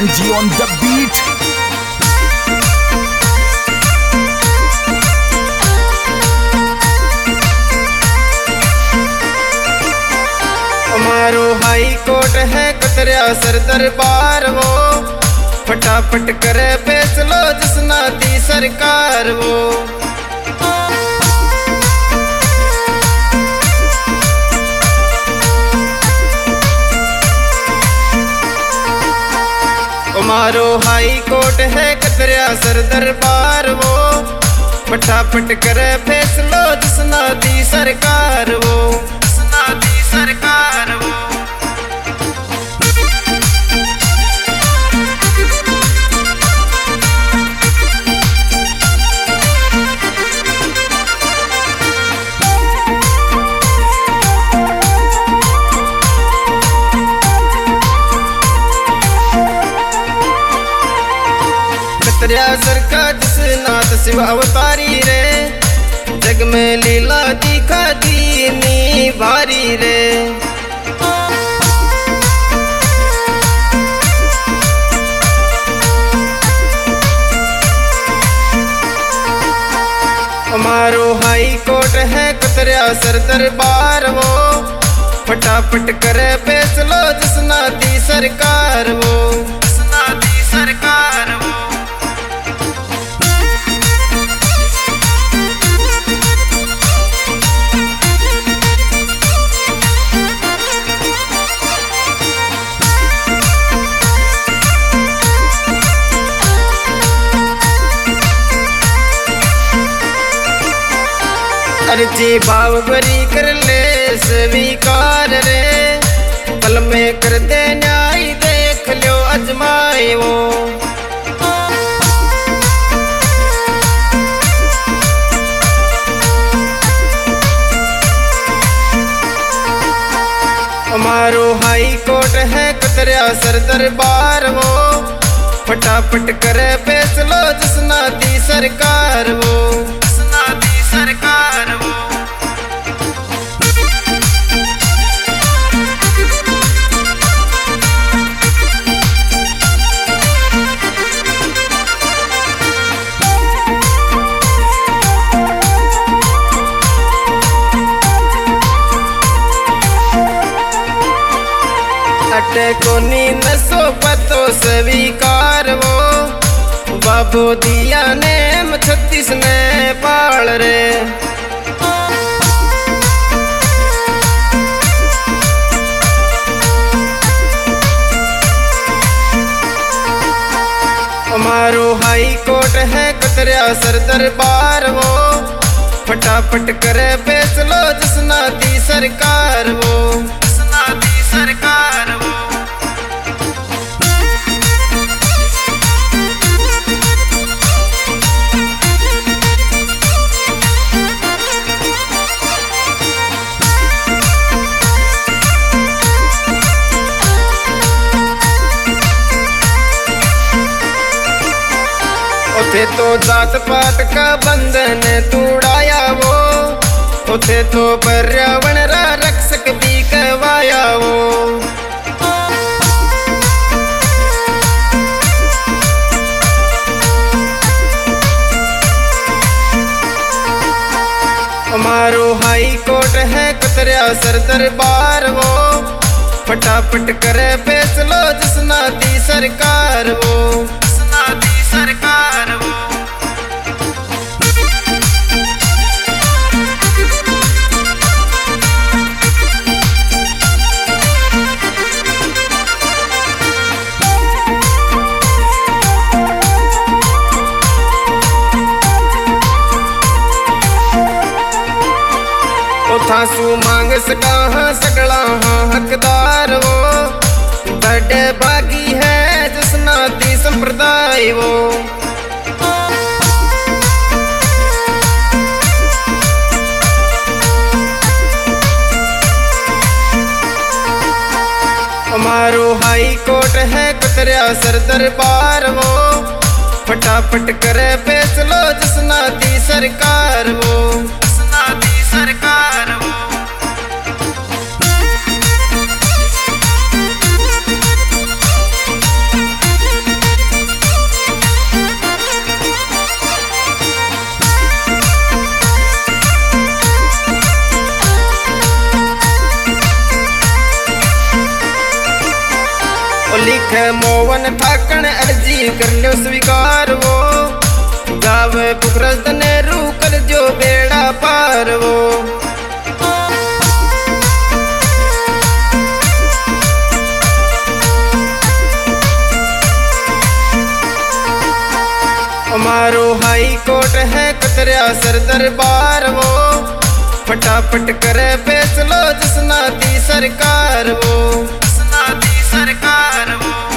Kanji on the beat. हमारो high court है कतरिया सर दरबार वो फटाफट करे फैसलो जिसना दी सरकार वो। हमारो हाई कोर्ट है कतरिया सर दरबार वो फटाफट करे फैसलो जिसना दी सरकार वो, जिसना दी सरकार वो। कतरिया सर का जिसनाथ शिव अवतारी रे जग में लीला दिखा दीनी भारी रे। हमारो हाई कोर्ट है कतरिया सर दरबार वो फटाफट करे फैसलो जिसना दी सरकार वो, जिसना दी सरकार वो। अर्जी भाव बरी कर ले स्वीकार रे पल में कर दे न्याय देख लो अजमाए वो। हमारो हाई कोर्ट है कतरिया सर दरबार वो फटाफट करे फैसलो जिसना दी सरकार वो, जिसना दी सरकार वो। अटे कोनी नसो पतो स्वीकार वो बाबू दिया ने 36 ने पाल रे। हमारो हाई कोर्ट है कतरिया सर दरबार वो फटाफट करे फैसलो जिसना दी सरकार वो, जिसना दी सरकार वो। उथे तो जात पात का बंधन तोड़ाया वो उथे तो पर्यावरण रा रक्षक भी कहवाया वो। हमारो हाई कोर्ट है कतरिया सर दरबार वो फटाफट करे फैसलो जिसना दी सरकार वो, जिसना दी सरकार वो। थासू मांग सका सगला हकदार वो बड़े बागी है जिसना दी संप्रदाय वो। हमारो हाई कोर्ट है कतरिया सर दरबार वो फटाफट करे फैसलो जिसना दी सरकार वो, जिसना दी सरकार वो। लिखे मोहन ठाकण अर्जी कर लो स्वीकार वो, गावे पुखरस नेहरू कर जो बेड़ा पार वो। हमारो हाई कोर्ट है कतरिया सर दरबार वो, फटाफट करे फैसलो जिसना दी सरकार वो, जिसना दी सरकार वो।